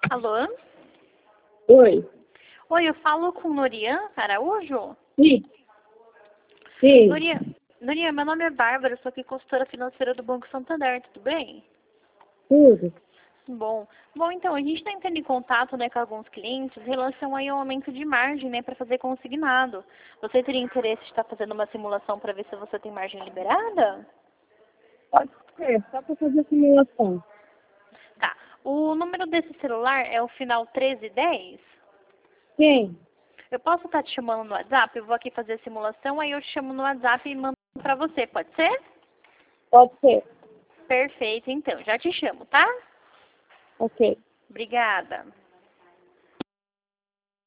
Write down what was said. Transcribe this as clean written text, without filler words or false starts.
Alô? Oi. Oi, eu falo com Norian Araújo? Sim. Sim. Norian, meu nome é Bárbara, eu sou aqui consultora financeira do Banco Santander, tudo bem? Tudo. Bom, então, a gente está entrando em contato, né, com alguns clientes em relação aí ao aumento de margem, né, para fazer consignado. Você teria interesse de estar fazendo uma simulação para ver se você tem margem liberada? Pode ser, só para fazer a simulação. Tá. O número desse celular é o final 1310? Sim. Eu posso estar te chamando no WhatsApp? Eu vou aqui fazer a simulação, aí eu te chamo no WhatsApp e mando para você, pode ser? Pode ser. Perfeito, então. Já te chamo, tá? Ok. Obrigada.